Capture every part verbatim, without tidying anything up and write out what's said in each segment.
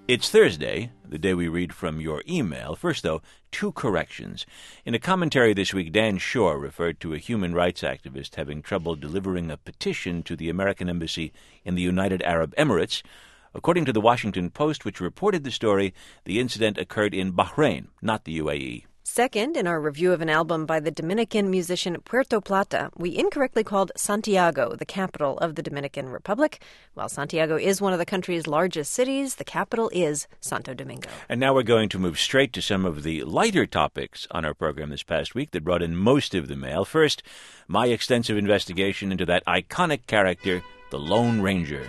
It's Thursday, the day we read from your email. First, though, two corrections. In a commentary this week, Dan Shore referred to a human rights activist having trouble delivering a petition to the American embassy in the United Arab Emirates. According to the Washington Post, which reported the story, the incident occurred in Bahrain, not the U A E. Second, in our review of an album by the Dominican musician Puerto Plata, we incorrectly called Santiago the capital of the Dominican Republic. While Santiago is one of the country's largest cities, the capital is Santo Domingo. And now we're going to move straight to some of the lighter topics on our program this past week that brought in most of the mail. First, my extensive investigation into that iconic character, the Lone Ranger.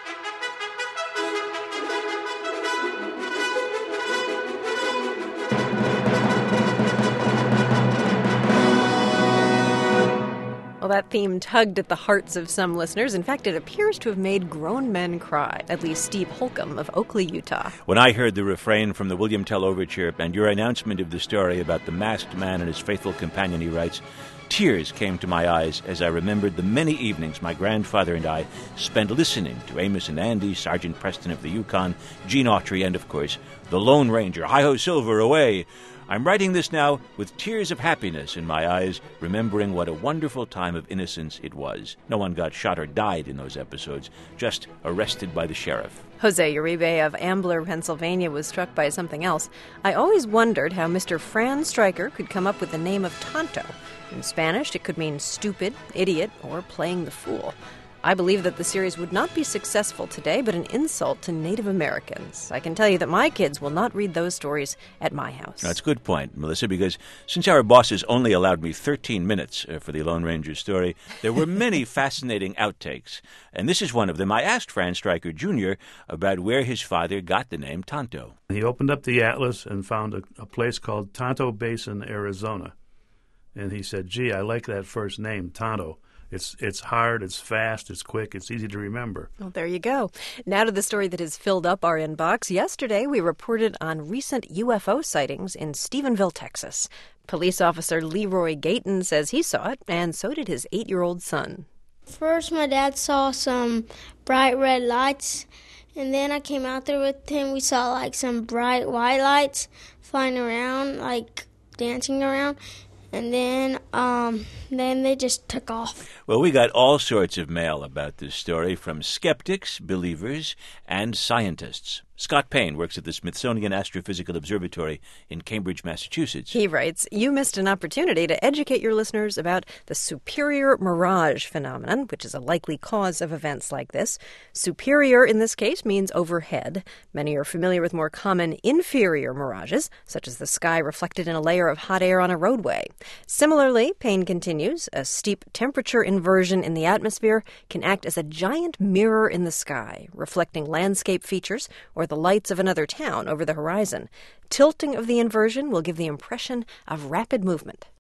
Well, that theme tugged at the hearts of some listeners. In fact, it appears to have made grown men cry, at least Steve Holcomb of Oakley, Utah. When I heard the refrain from the William Tell Overture and your announcement of the story about the masked man and his faithful companion, he writes, tears came to my eyes as I remembered the many evenings my grandfather and I spent listening to Amos and Andy, Sergeant Preston of the Yukon, Gene Autry, and, of course, the Lone Ranger. Hi-ho, Silver, away! I'm writing this now with tears of happiness in my eyes, remembering what a wonderful time of innocence it was. No one got shot or died in those episodes, just arrested by the sheriff. Jose Uribe of Ambler, Pennsylvania, was struck by something else. I always wondered how Mister Fran Stryker could come up with the name of Tonto. In Spanish, it could mean stupid, idiot, or playing the fool. I believe that the series would not be successful today, but an insult to Native Americans. I can tell you that my kids will not read those stories at my house. That's a good point, Melissa, because since our bosses only allowed me thirteen minutes uh, for the Lone Ranger story, there were many fascinating outtakes. And this is one of them. I asked Fran Stryker Junior about where his father got the name Tonto. He opened up the atlas and found a, a place called Tonto Basin, Arizona. And he said, gee, I like that first name, Tonto. It's it's hard, it's fast, it's quick, it's easy to remember. Well, there you go. Now to the story that has filled up our inbox. Yesterday, we reported on recent U F O sightings in Stephenville, Texas. Police officer Leroy Gayton says he saw it, and so did his eight-year-old son. First, my dad saw some bright red lights, and then I came out there with him. We saw, like, some bright white lights flying around, like, dancing around. And then um, then they just took off. Well, we got all sorts of mail about this story from skeptics, believers, and scientists. Scott Payne works at the Smithsonian Astrophysical Observatory in Cambridge, Massachusetts. He writes, you missed an opportunity to educate your listeners about the superior mirage phenomenon, which is a likely cause of events like this. Superior, in this case, means overhead. Many are familiar with more common inferior mirages, such as the sky reflected in a layer of hot air on a roadway. Similarly, Payne continues, a steep temperature inversion in the atmosphere can act as a giant mirror in the sky, reflecting landscape features or the lights of another town over the horizon. Tilting of the inversion will give the impression of rapid movement.